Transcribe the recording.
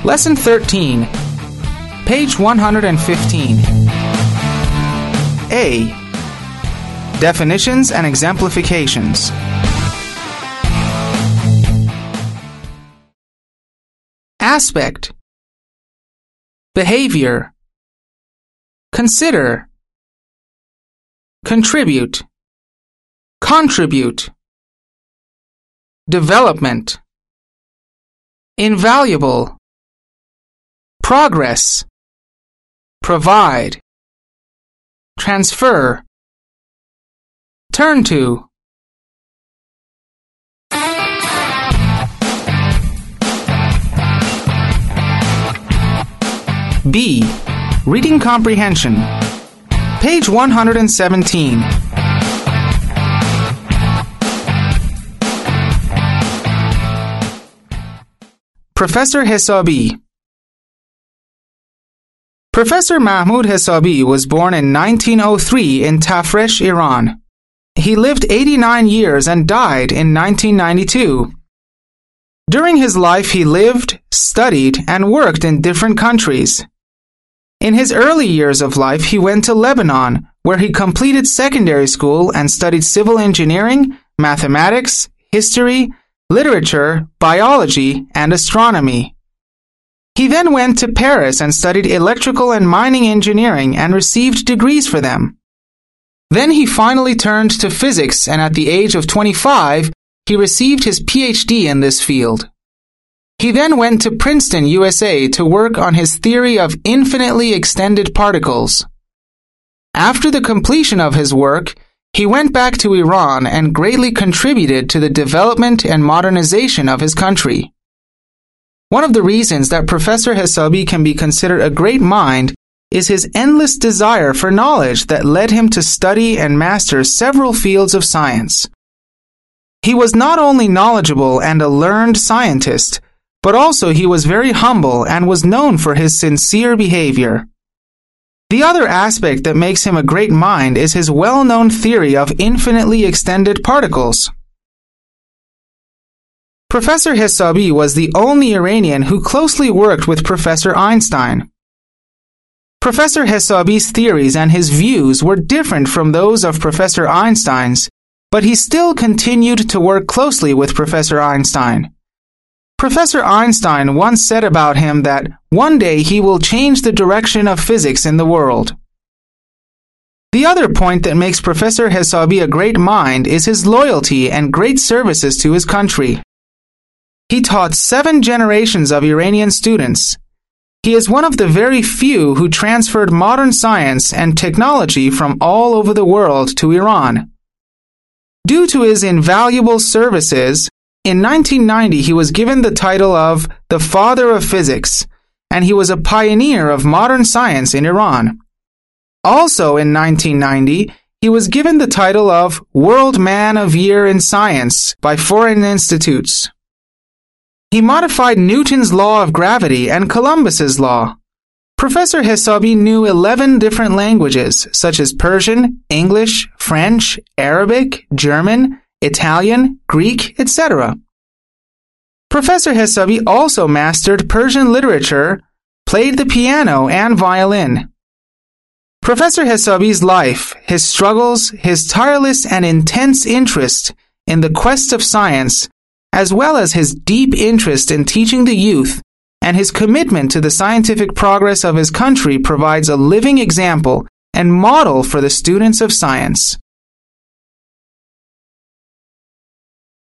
Lesson 13, page 115. A. Definitions and exemplifications. Aspect. Behavior. Consider. Contribute. Contribute. Development. Invaluable. Progress. Provide. Transfer. Turn to. B. Reading comprehension. Page 117. Professor Hisabi. Professor Mahmoud Hisabi was born in 1903 in Tafresh, Iran. He lived 89 years and died in 1992. During his life, he lived, studied, and worked in different countries. In his early years of life, he went to Lebanon, where he completed secondary school and studied civil engineering, mathematics, history, literature, biology, and astronomy. He then went to Paris and studied electrical and mining engineering and received degrees for them. Then he finally turned to physics, and at the age of 25, he received his PhD in this field. He then went to Princeton, USA to work on his theory of infinitely extended particles. After the completion of his work, he went back to Iran and greatly contributed to the development and modernization of his country. One of the reasons that Professor Hisabi can be considered a great mind is his endless desire for knowledge that led him to study and master several fields of science. He was not only knowledgeable and a learned scientist, but also he was very humble and was known for his sincere behavior. The other aspect that makes him a great mind is his well-known theory of infinitely extended particles. Professor Hisabi was the only Iranian who closely worked with Professor Einstein. Professor Hisabi's theories and his views were different from those of Professor Einstein's, but he still continued to work closely with Professor Einstein. Professor Einstein once said about him that one day he will change the direction of physics in the world. The other point that makes Professor Hisabi a great mind is his loyalty and great services to his country. He taught 7 generations of Iranian students. He is one of the very few who transferred modern science and technology from all over the world to Iran. Due to his invaluable services, in 1990 he was given the title of the Father of Physics, and he was a pioneer of modern science in Iran. Also in 1990, he was given the title of World Man of Year in Science by foreign institutes. He modified Newton's law of gravity and Columbus's law. Professor Hisabi knew 11 different languages, such as Persian, English, French, Arabic, German, Italian, Greek, etc. Professor Hisabi also mastered Persian literature, played the piano and violin. Professor Hisabi's life, his struggles, his tireless and intense interest in the quest of science, as well as his deep interest in teaching the youth and his commitment to the scientific progress of his country provides a living example and model for the students of science.